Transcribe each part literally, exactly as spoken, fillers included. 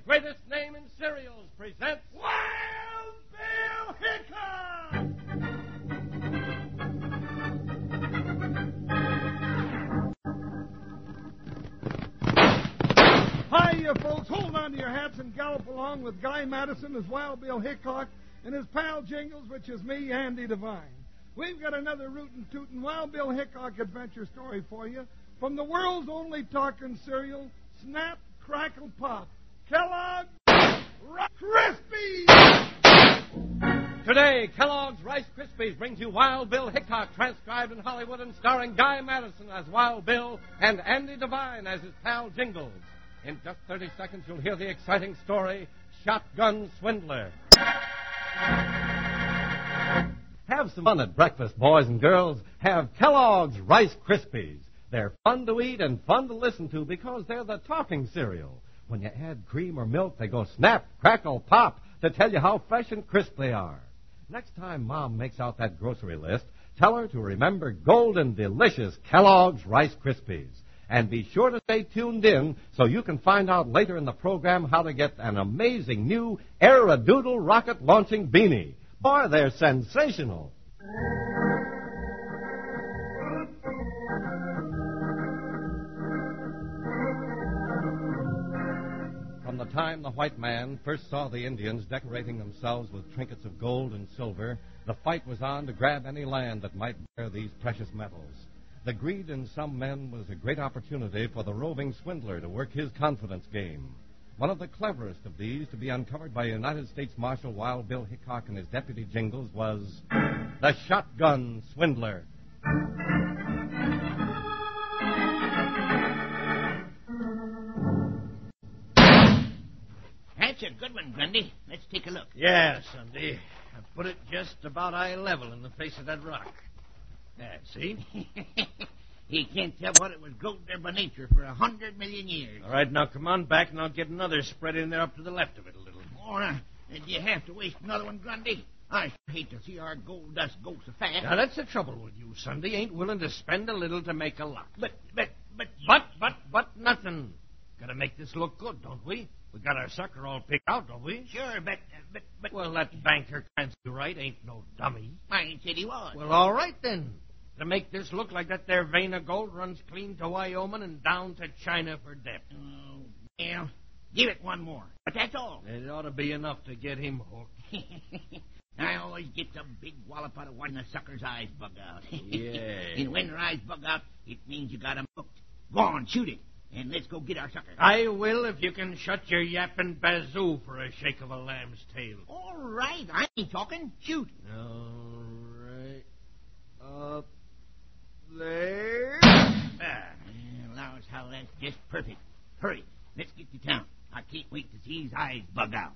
greatest name in cereals, presents Wild Bill Hickok! Hi, you folks. Hold on to your hats and gallop along with Guy Madison as Wild Bill Hickok and his pal Jingles, which is me, Andy Devine. We've got another rootin' tootin' Wild Bill Hickok adventure story for you from the world's only talking cereal, Snap, Crackle, Pop. Kellogg's Rice Krispies! Today, Kellogg's Rice Krispies brings you Wild Bill Hickok, transcribed in Hollywood and starring Guy Madison as Wild Bill and Andy Devine as his pal Jingles. In just thirty seconds, you'll hear the exciting story, Shotgun Swindler. Have some fun at breakfast, boys and girls. Have Kellogg's Rice Krispies. They're fun to eat and fun to listen to because they're the talking cereal. When you add cream or milk, they go snap, crackle, pop to tell you how fresh and crisp they are. Next time Mom makes out that grocery list, tell her to remember golden, delicious Kellogg's Rice Krispies. And be sure to stay tuned in so you can find out later in the program how to get an amazing new Aerodoodle rocket launching beanie. Boy, they're sensational. From the time the white man first saw the Indians decorating themselves with trinkets of gold and silver, the fight was on to grab any land that might bear these precious metals. The greed in some men was a great opportunity for the roving swindler to work his confidence game. One of the cleverest of these to be uncovered by United States Marshal Wild Bill Hickok and his deputy Jingles was the Shotgun Swindler. That's a good one, Grundy. Let's take a look. Yeah, Sunday. I put it just about eye level in the face of that rock. Yeah, see? He can't tell what it was growed there by nature for a hundred million years. All right, now come on back, and I'll get another spread in there up to the left of it a little. Or uh, do you have to waste another one, Grundy? I hate to see our gold dust go so fast. Now, that's the trouble with you, Sunday. Ain't willing to spend a little to make a lot. But, but, but... But, but, but nothing. Gotta make this look good, don't we? We got our sucker all picked out, don't we? Sure, but, uh, but, but... Well, that banker Clancy Wright ain't no dummy. I ain't said he was. Well, all right, then. To make this look like that there vein of gold runs clean to Wyoming and down to China for depth. Oh, well, give it one more. But that's all. It ought to be enough to get him hooked. I always get some big wallop out of one of the sucker's eyes bug out. Yeah. And when their eyes bug out, it means you got 'em hooked. Go on, shoot it. And let's go get our sucker. I will if you can shut your yapping bazoo for a shake of a lamb's tail. All right. I ain't talking. Shoot. All right. Up there. Ah, allow us how that's just perfect. Hurry. Let's get to town. I can't wait to see his eyes bug out.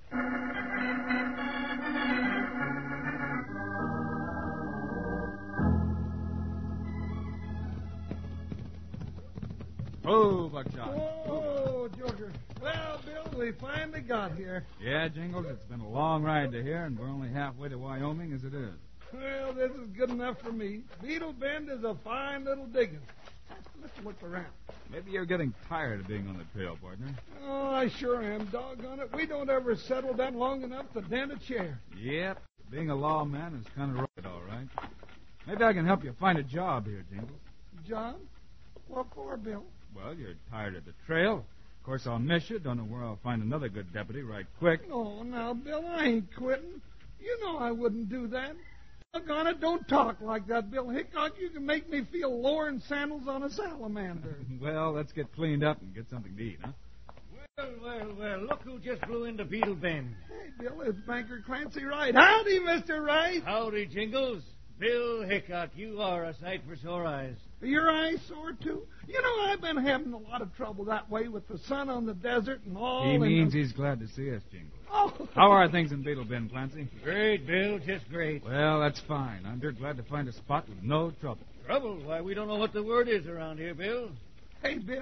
Oh, Buckshot. Whoa, Joker. Well, Bill, we finally got here. Yeah, Jingles, it's been a long ride to here, and we're only halfway to Wyoming as it is. Well, this is good enough for me. Beetle Bend is a fine little digging. Let's look around. Maybe you're getting tired of being on the trail, partner. Oh, I sure am. Doggone it. We don't ever settle down long enough to dent a chair. Yep. Being a lawman is kind of rugged, all right. Maybe I can help you find a job here, Jingles. Job? What for, Bill? Well, you're tired of the trail. Of course, I'll miss you. Don't know where I'll find another good deputy right quick. No, now, Bill, I ain't quitting. You know I wouldn't do that. Doggone it, don't talk like that, Bill Hickok. You can make me feel lower than sandals on a salamander. Well, let's get cleaned up and get something to eat, huh? Well, well, well, look who just blew into Beetle Bend. Hey, Bill, it's Banker Clancy Wright. Howdy, Mister Wright. Howdy, Jingles. Bill Hickok, you are a sight for sore eyes. Are your eyes sore, too? You know, I've been having a lot of trouble that way with the sun on the desert and all. He means the... he's glad to see us, Jingles. Oh. How are things in Beetle Bend, Clancy? Great, Bill, just great. Well, that's fine. I'm sure glad to find a spot with no trouble. Trouble? Why, we don't know what the word is around here, Bill. Hey, Bill,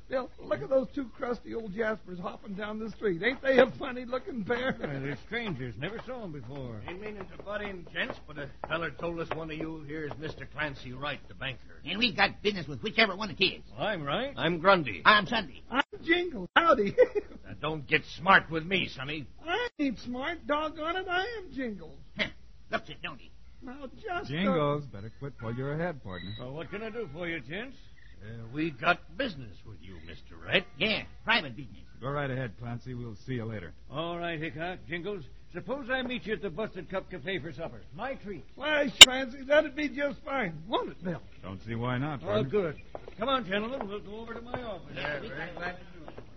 Bill, look at those two crusty old Jaspers hopping down the street. Ain't they a funny-looking pair? Yeah, they're strangers. Never saw them before. Ain't meaning to butt in, gents, but a feller told us one of you here is Mister Clancy Wright, the banker. And we've got business with whichever one it is. Well, I'm right. I'm Grundy. I'm Sunday. I'm Jingles. Howdy. Now, don't get smart with me, Sonny. I ain't smart. Doggone it, I am Jingles. Looks it, don't he? Now, just... Jingles, better quit while you're ahead, partner. Well, what can I do for you, gents? Uh, we got business with you, Mister Wright. Yeah, private business. Go right ahead, Clancy. We'll see you later. All right, Hickok, Jingles. Suppose I meet you at the Busted Cup Cafe for supper. My treat. Why, Francie, that'd be just fine. Won't it, Bill? Don't see why not, Oh, partner. good. Come on, gentlemen. We'll go over to my office. Yeah, very glad to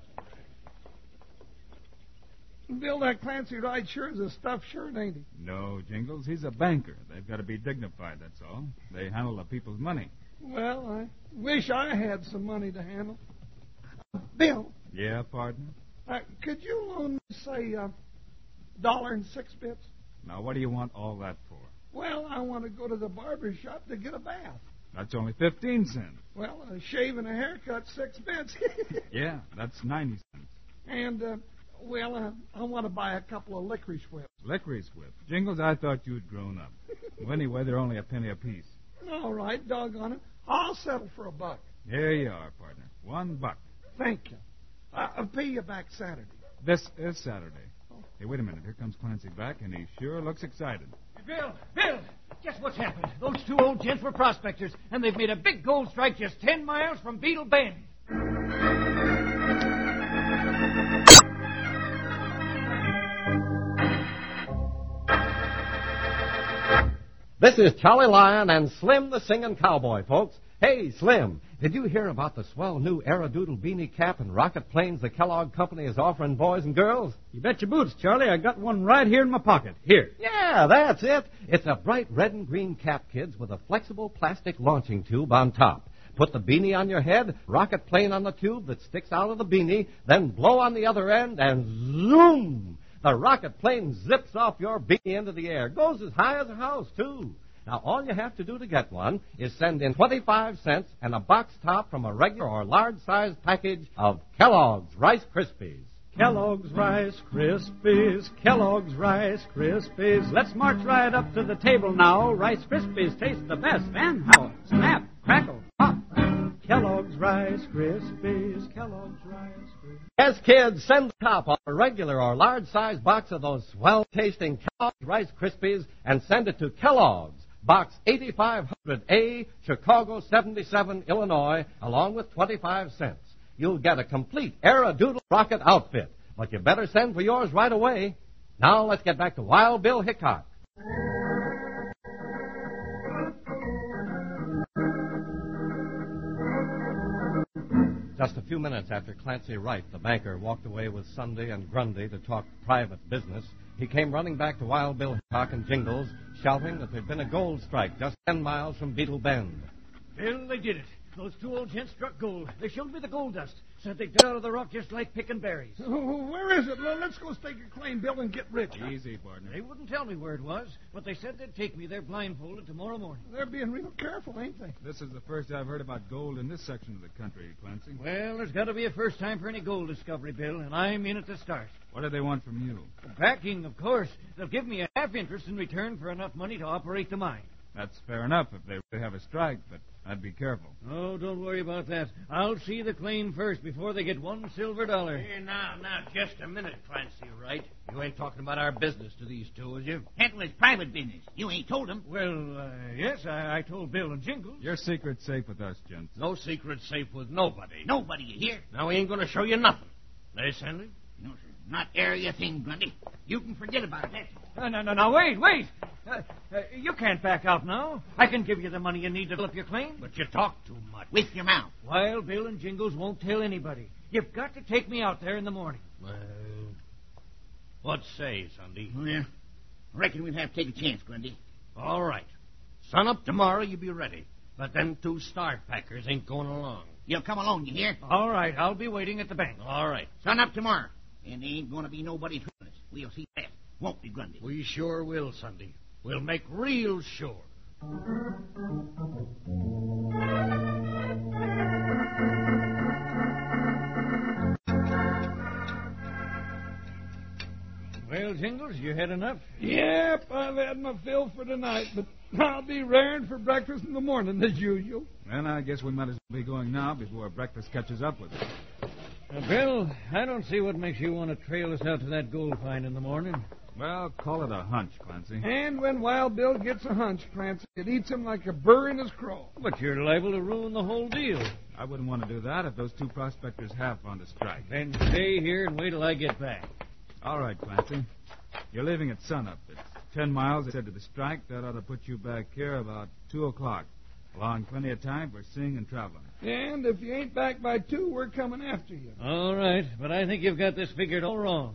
do it. Bill, that Clancy Wright sure is a stuffed shirt, ain't he? No, Jingles. He's a banker. They've got to be dignified, that's all. They handle the people's money. Well, I wish I had some money to handle. Bill, Yeah, partner? uh, could you loan me, say, a dollar and six bits? Now, what do you want all that for? Well, I want to go to the barber shop to get a bath. That's only fifteen cents. Well, a shave and a haircut, six bits. Yeah, that's ninety cents. And, uh, well, uh, I want to buy a couple of licorice whips. Licorice whip. Jingles, I thought you'd grown up. Well, anyway, they're only a penny apiece. All right, doggone it. I'll settle for a buck. Here you are, partner. One buck. Thank you. Uh, I'll pay you back Saturday. This is Saturday. Hey, wait a minute. Here comes Clancy back, and he sure looks excited. Bill, Bill, guess what's happened? Those two old gents were prospectors, and they've made a big gold strike just ten miles from Beetle Bend. This is Charlie Lyon and Slim the Singing Cowboy, folks. Hey, Slim, did you hear about the swell new Aerodoodle beanie cap and rocket planes the Kellogg Company is offering boys and girls? You bet your boots, Charlie. I got one right here in my pocket. Here. Yeah, that's it. It's a bright red and green cap, kids, with a flexible plastic launching tube on top. Put the beanie on your head, rocket plane on the tube that sticks out of the beanie, then blow on the other end, and zoom! The rocket plane zips off your beanie into the air. Goes as high as a house, too. Now, all you have to do to get one is send in twenty-five cents and a box top from a regular or large-sized package of Kellogg's Rice Krispies. Kellogg's Rice Krispies, Kellogg's Rice Krispies. Let's march right up to the table now. Rice Krispies taste the best. And how? Snap, crackle, pop. Kellogg's Rice Krispies, Kellogg's Rice Krispies. Yes, kids, send the top on a regular or large-sized box of those swell-tasting Kellogg's Rice Krispies and send it to Kellogg's, Box eighty-five hundred A, Chicago seventy-seven, Illinois, along with twenty-five cents. You'll get a complete Aerodoodle rocket outfit, but you better send for yours right away. Now let's get back to Wild Bill Hickok. Just a few minutes after Clancy Wright, the banker, walked away with Sunday and Grundy to talk private business, he came running back to Wild Bill Hickok and Jingles, shouting that there'd been a gold strike just ten miles from Beetle Bend. Bill, they did it. Those two old gents struck gold. They showed me the gold dust. Said they did out of the rock just like picking berries. Oh, where is it? Well, let's go stake a claim, Bill, and get rich. Easy, partner. They wouldn't tell me where it was, but they said they'd take me there blindfolded tomorrow morning. They're being real careful, ain't they? This is the first I've heard about gold in this section of the country, Clancy. Well, there's got to be a first time for any gold discovery, Bill, and I'm in at the start. What do they want from you? Backing, of course. They'll give me a half interest in return for enough money to operate the mine. That's fair enough if they really have a strike, but I'd be careful. Oh, don't worry about that. I'll see the claim first before they get one silver dollar. Here, now, now, just a minute, Clancy Wright. You ain't talking about our business to these two, is you? That was private business. You ain't told them. Well, uh, yes, I, I told Bill and Jingles. Your secret's safe with us, gents. No secret safe with nobody. Nobody, you hear? Now, we ain't going to show you nothing. Eh, Sandy? No, sir. Not area thing, Grundy. You can forget about it, that's all. Uh, no, no, no, wait, wait. Uh, uh, you can't back out now. I can give you the money you need to develop your claim. But you talk too much. With your mouth. Wild Bill and Jingles won't tell anybody. You've got to take me out there in the morning. Well, what say, Sunday? Well, I reckon we'll have to take a chance, Grundy. All right. Sun up tomorrow, you be ready. But them two star packers ain't going along. You'll come along, you hear? All right, I'll be waiting at the bank. All right. Sun up tomorrow. And there ain't going to be nobody hurting us. We'll see that. Won't we, Grundy? We sure will, Sunday. We'll make real sure. Well, Jingles, you had enough? Yep, I've had my fill for tonight, but I'll be raring for breakfast in the morning as usual. Well, I guess we might as well be going now before breakfast catches up with us. Uh, Bill, I don't see what makes you want to trail us out to that gold find in the morning. Well, call it a hunch, Clancy. And when Wild Bill gets a hunch, Clancy, it eats him like a burr in his craw. But you're liable to ruin the whole deal. I wouldn't want to do that if those two prospectors have found a strike. Then stay here and wait till I get back. All right, Clancy. You're leaving at sunup. It's ten miles ahead to the strike. That ought to put you back here about two o'clock. Allowing plenty of time for seeing and traveling. And if you ain't back by two, we're coming after you. All right, but I think you've got this figured all wrong.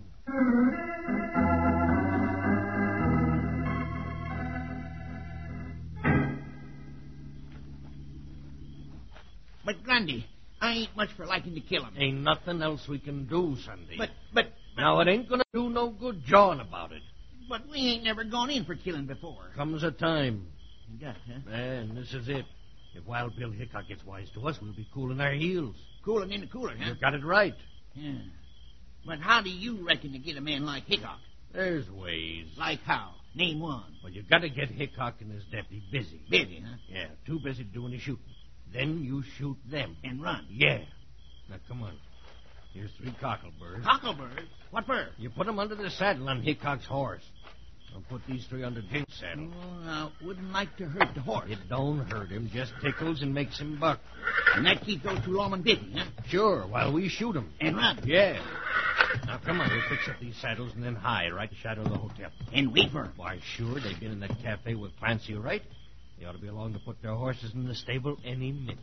But, Grundy, I ain't much for liking to kill him. Ain't nothing else we can do, Sunday. But, but, Now, it ain't going to do no good jawing about it. but we ain't never gone in for killing before. Comes a time. You got, huh? And this is it. If Wild Bill Hickok gets wise to us, we'll be cooling our heels. Cooling in the cooler, huh? You got it right. Yeah. But how do you reckon to get a man like Hickok? There's ways. Like how? Name one. Well, you got to get Hickok and his deputy busy. Busy, huh? Yeah, too busy to do any shooting. Then you shoot them. And run. Yeah. Now, come on. Here's three cockleburs. Cocklebird? What for? You put them under the saddle on Hickok's horse. I'll put these three under Jim's saddle. Oh, I wouldn't like to hurt the horse. It don't hurt him, just tickles and makes him buck. And that keeps those two lawmen busy, huh? Sure, while we shoot him. And run. Yeah. Now, come on, we'll fix up these saddles and then hide right in the shadow of the hotel. And wait for 'em. Why, sure, they've been in that cafe with Clancy, right? They ought to be along to put their horses in the stable any minute.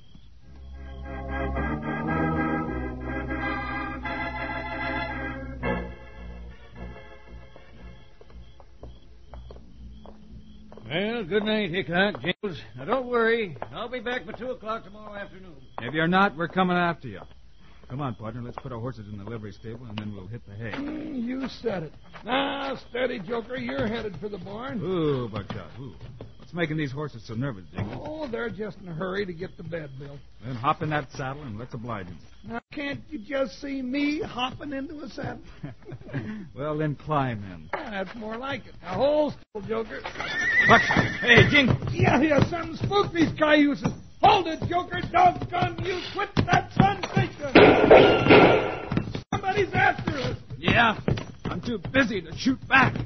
Well, good night, Hickok, Jingles. Now, don't worry. I'll be back by two o'clock tomorrow afternoon. If you're not, we're coming after you. Come on, partner. Let's put our horses in the livery stable, and then we'll hit the hay. Mm, You said it. Now, steady, Joker. You're headed for the barn. Ooh, Buckshot. Ooh. What's making these horses so nervous, Jingles? Oh, they're just in a hurry to get to bed, Bill. Then hop in that saddle and let's oblige them. Now, can't you just see me hopping into a saddle? Well, then climb in. That's more like it. Now, hold still, Joker. Buckshot. Hey, Jingles. Yeah, yeah, something spooked these cayuses. Hold it, Joker. Doggone you. Quit that sensation. Somebody's after us. Yeah. I'm too busy to shoot back.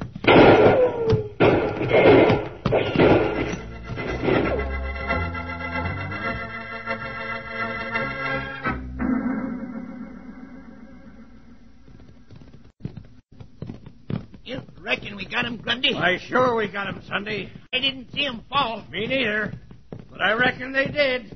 You reckon we got him, Grundy? Why, sure we got him, Sunday. I didn't see him fall. Me neither. But I reckon they did.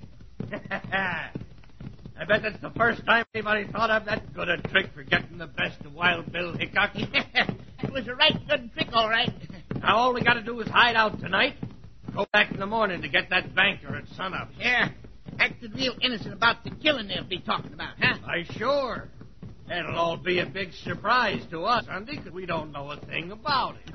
I bet that's the first time anybody thought of that good a trick for getting the best of Wild Bill Hickok. It was a right good trick, all right. Now all we got to do is hide out tonight. Go back in the morning to get that banker at sunup. Yeah, acted real innocent about the killing they'll be talking about, huh? Why, sure. That'll all be a big surprise to us, Sunday, because we don't know a thing about it.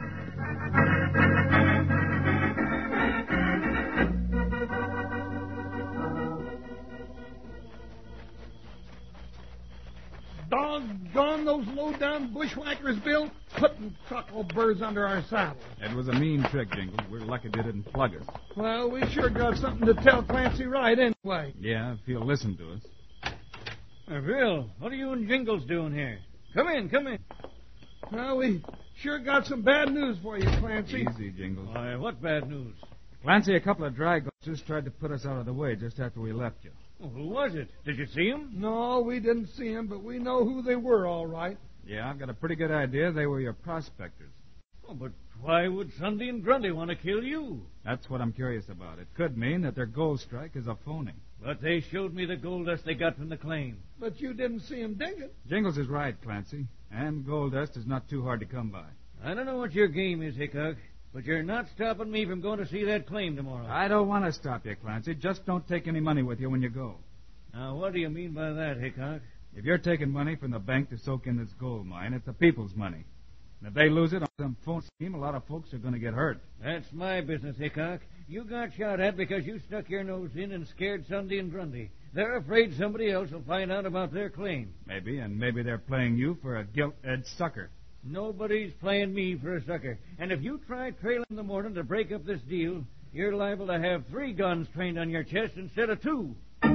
Doggone those low-down bushwhackers, Bill, putting cockleburs under our saddles. It was a mean trick, Jingles. We're lucky they didn't plug us. Well, we sure got something to tell Clancy right anyway. Yeah, if he'll listen to us. Uh, Bill, what are you and Jingles doing here? Come in, come in. Well, we sure got some bad news for you, Clancy. Easy, Jingles. Why, what bad news? Clancy, a couple of drag just tried to put us out of the way just after we left you. Oh, who was it? Did you see him? No, we didn't see them, but we know who they were, all right. Yeah, I've got a pretty good idea they were your prospectors. Oh, but why would Sunday and Grundy want to kill you? That's what I'm curious about. It could mean that their gold strike is a phony. But they showed me the gold dust they got from the claim. But you didn't see them dig it. Jingles is right, Clancy. And gold dust is not too hard to come by. I don't know what your game is, Hickok, but you're not stopping me from going to see that claim tomorrow. I don't want to stop you, Clancy. Just don't take any money with you when you go. Now, what do you mean by that, Hickok? If you're taking money from the bank to soak in this gold mine, it's the people's money. And if they lose it on some phone scheme, a lot of folks are going to get hurt. That's my business, Hickok. You got shot at because you stuck your nose in and scared Sunday and Grundy. They're afraid somebody else will find out about their claim. Maybe, and maybe they're playing you for a gilt-edged sucker. Nobody's playing me for a sucker. And if you try trailing in the morning to break up this deal, you're liable to have three guns trained on your chest instead of two.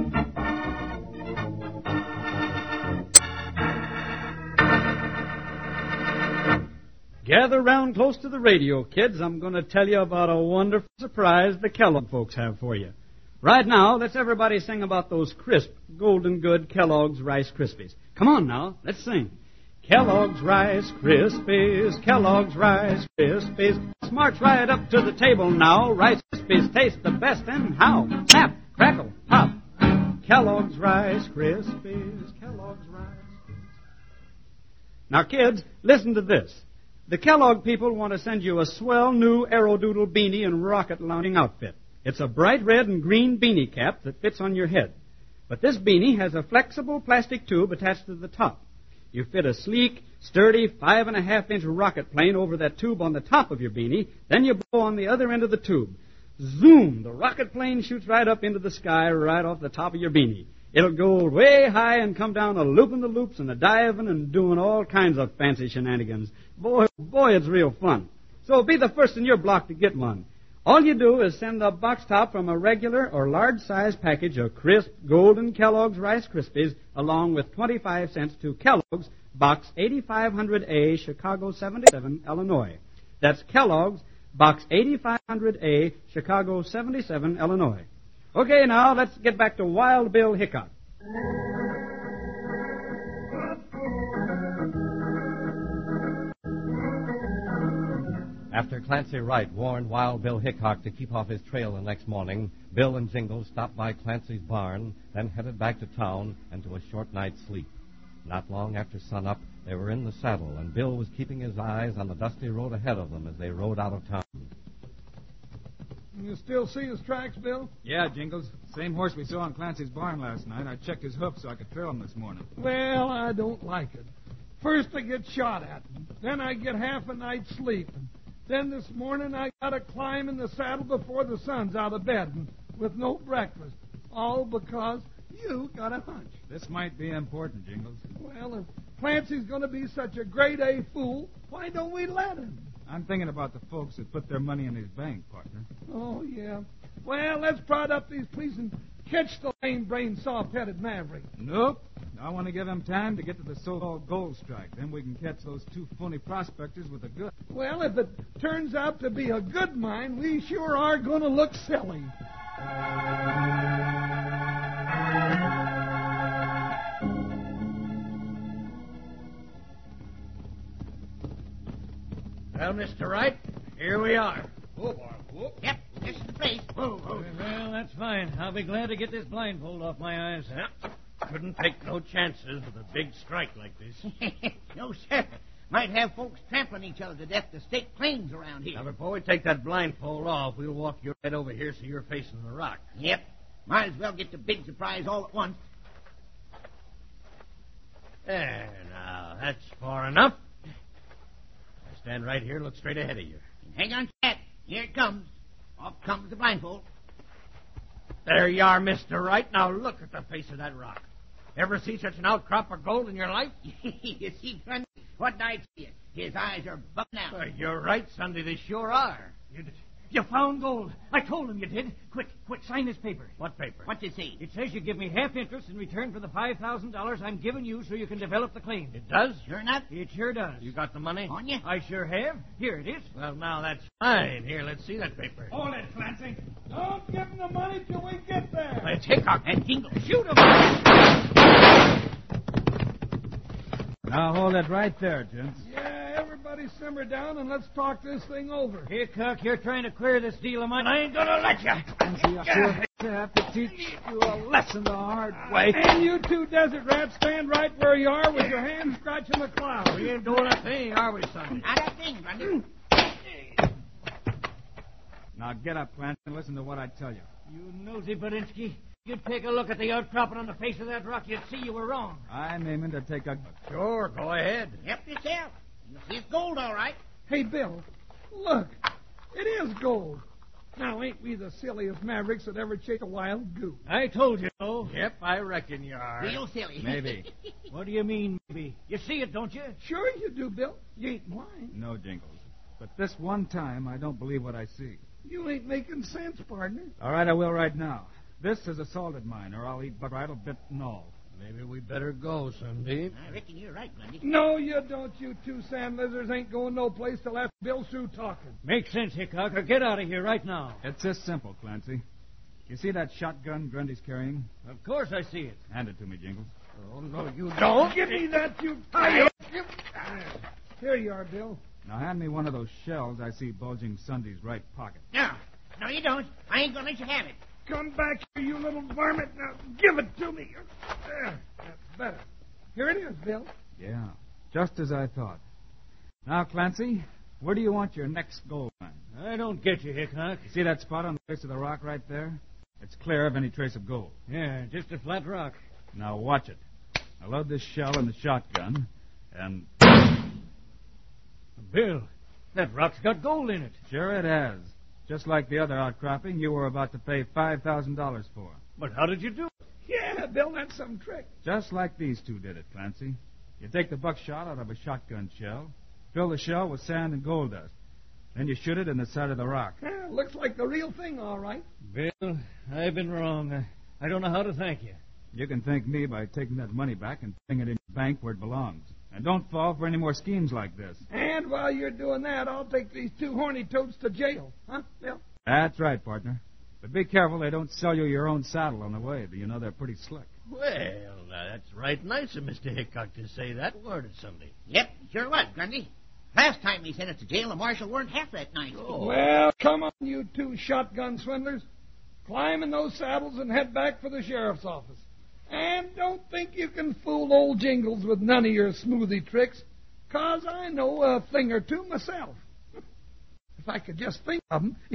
Gather round close to the radio, kids. I'm going to tell you about a wonderful surprise the Kellogg folks have for you. Right now, let's everybody sing about those crisp, golden good Kellogg's Rice Krispies. Come on now, let's sing. Kellogg's Rice Krispies, Kellogg's Rice Krispies. Let's march right up to the table now. Rice Krispies taste the best, and how? Snap, crackle, pop. Kellogg's Rice Krispies, Kellogg's Rice Krispies. Now, kids, listen to this. The Kellogg people want to send you a swell new Aerodoodle beanie and rocket launching outfit. It's a bright red and green beanie cap that fits on your head. But this beanie has a flexible plastic tube attached to the top. You fit a sleek, sturdy, five and a half inch rocket plane over that tube on the top of your beanie. Then you blow on the other end of the tube. Zoom! The rocket plane shoots right up into the sky right off the top of your beanie. It'll go way high and come down a looping the loops and a diving and doing all kinds of fancy shenanigans. Boy, boy, it's real fun. So be the first in your block to get one. All you do is send a box top from a regular or large-size package of crisp, golden Kellogg's Rice Krispies along with twenty-five cents to Kellogg's, Box eighty-five hundred A, Chicago seventy-seven, Illinois. That's Kellogg's, Box eighty-five hundred A, Chicago seventy-seven, Illinois. Okay, now let's get back to Wild Bill Hickok. After Clancy Wright warned Wild Bill Hickok to keep off his trail the next morning, Bill and Jingles stopped by Clancy's barn, then headed back to town and to a short night's sleep. Not long after sunup, they were in the saddle, and Bill was keeping his eyes on the dusty road ahead of them as they rode out of town. You still see his tracks, Bill? Yeah, Jingles. Same horse we saw in Clancy's barn last night. I checked his hoof so I could trail him this morning. Well, I don't like it. First I get shot at, then I get half a night's sleep. Then this morning I got to climb in the saddle before the sun's out of bed and with no breakfast. All because you got a hunch. This might be important, Jingles. Well, if Clancy's going to be such a grade A fool, why don't we let him? I'm thinking about the folks that put their money in his bank, partner. Oh, yeah. Well, let's prod up these police and catch the lame-brained, soft-headed maverick. Nope. I want to give him time to get to the so-called gold strike. Then we can catch those two phony prospectors with a good. Well, if it turns out to be a good mine, we sure are going to look silly. Well, Mister Wright, here we are. Oh, boy. Whoop. Yep, this is the place. Whoa, whoa. Well, that's fine. I'll be glad to get this blindfold off my eyes. Yeah. Couldn't take no chances with a big strike like this. No, sir. Might have folks trampling each other to death to stake claims around here. Now, before we take that blindfold off, we'll walk you right over here so you're facing the rock. Yep. Might as well get the big surprise all at once. There, now, that's far enough. Stand right here, look straight ahead of you. Hang on, Cat. Here it comes. Off comes the blindfold. There you are, Mister Wright. Now look at the face of that rock. Ever see such an outcrop of gold in your life? You see, Grundy, what did I tell you? His eyes are bugging out. Well, you're right, Sunday. They sure are. You, you found gold. I told him you did. Quick, quick, sign this paper. What paper? What's it say? It says you give me half interest in return for the five thousand dollars I'm giving you so you can develop the claim. It does? Sure enough? It sure does. You got the money? On you? I sure have. Here it is. Well, now that's fine. Here, let's see that paper. Hold it, Clancy. Don't give him the money till we get there. Let's Hickok. And Jingle. Shoot him. Now hold it right there, gents. Yeah, everybody simmer down and let's talk this thing over. Hickok, you're trying to clear this deal of mine. I ain't gonna let you. Clancy, I sure have to teach you a lesson the hard way. And you two desert rats stand right where you are with your hands scratching the clouds. We ain't doing a thing, are we, Sunday? Not a thing, Grundy. Now get up, Clancy, and listen to what I tell you. You nosy Badinsky. You'd take a look at the outcropping on the face of that rock, you'd see you were wrong. I'm aiming to take a... Sure, go ahead. Help yourself. You see it's gold, all right. Hey, Bill, look. It is gold. Now, ain't we the silliest mavericks that ever chased a wild goose? I told you so. Yep, I reckon you are. Real silly. Maybe. What do you mean, maybe? You see it, don't you? Sure you do, Bill. You ain't blind. No, Jingles. But this one time, I don't believe what I see. You ain't making sense, partner. All right, I will right now. This is a salted mine, or I'll eat bridle bit and all. Maybe we better go, Sunbeam. I reckon you're right, Grundy. No, you don't. You two sand lizards ain't going no place till after Bill's through talking. Makes sense, Hickok, or get out of here right now. It's this simple, Clancy. You see that shotgun Grundy's carrying? Of course I see it. Hand it to me, Jingles. Oh, no, you don't. Give me that, you tiger. Here you are, Bill. Now hand me one of those shells I see bulging Sunday's right pocket. No, no, you don't. I ain't gonna let you have it. Come back here, you little varmint. Now, give it to me. There, that's better. Here it is, Bill. Yeah, just as I thought. Now, Clancy, where do you want your next gold mine? I don't get you, Hickok. You see that spot on the face of the rock right there? It's clear of any trace of gold. Yeah, just a flat rock. Now watch it. I load this shell in the shotgun, and... Bill, that rock's got gold in it. Sure it has. Just like the other outcropping you were about to pay five thousand dollars for. But how did you do it? Yeah, Bill, that's some trick. Just like these two did it, Clancy. You take the buckshot out of a shotgun shell, fill the shell with sand and gold dust. Then you shoot it in the side of the rock. Yeah, looks like the real thing, all right. Bill, I've been wrong. I, I don't know how to thank you. You can thank me by taking that money back and putting it in your bank where it belongs. And don't fall for any more schemes like this. And while you're doing that, I'll take these two horny toads to jail. Huh, Bill? That's right, partner. But be careful they don't sell you your own saddle on the way. You know they're pretty slick. Well, now, that's right nice of Mister Hickok to say that word at Sunday. Yep, sure was, Grundy. Last time he sent us to jail, the marshal weren't half that nice. Oh. Well, come on, you two shotgun swindlers. Climb in those saddles and head back for the sheriff's office. And don't think you can fool old Jingles with none of your smoothie tricks, 'cause I know a thing or two myself. If I could just think of them.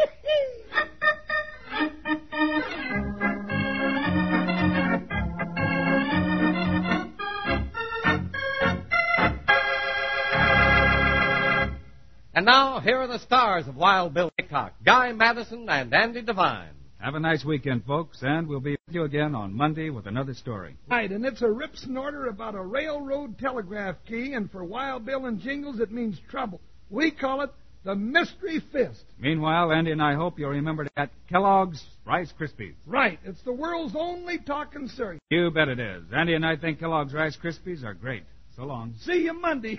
And now, here are the stars of Wild Bill Hickok, Guy Madison and Andy Devine. Have a nice weekend, folks, and we'll be with you again on Monday with another story. Right, and it's a rip snorter about a railroad telegraph key, and for Wild Bill and Jingles, it means trouble. We call it the Mystery Fist. Meanwhile, Andy and I hope you'll remember to get Kellogg's Rice Krispies. Right, it's the world's only talking cereal. You bet it is. Andy and I think Kellogg's Rice Krispies are great. So long. See you Monday.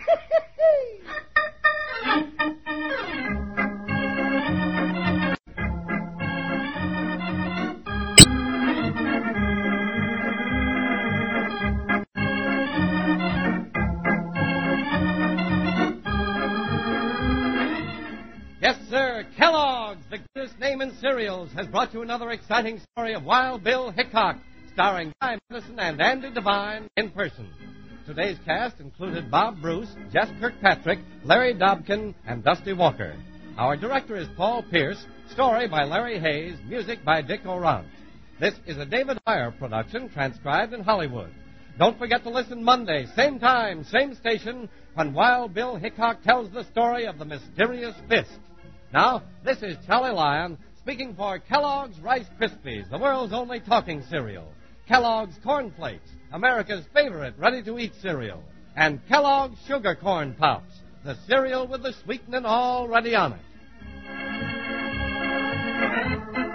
Yes, sir, Kellogg's, the greatest name in cereals, has brought you another exciting story of Wild Bill Hickok, starring Guy Madison and Andy Devine in person. Today's cast included Bob Bruce, Jess Kirkpatrick, Larry Dobkin, and Dusty Walker. Our director is Paul Pierce, story by Larry Hayes, music by Dick Orant. This is a David Meyer production, transcribed in Hollywood. Don't forget to listen Monday, same time, same station, when Wild Bill Hickok tells the story of the mysterious fist. Now, this is Charlie Lyon speaking for Kellogg's Rice Krispies, the world's only talking cereal. Kellogg's Corn Flakes, America's favorite ready-to-eat cereal. And Kellogg's Sugar Corn Pops, the cereal with the sweetening already on it.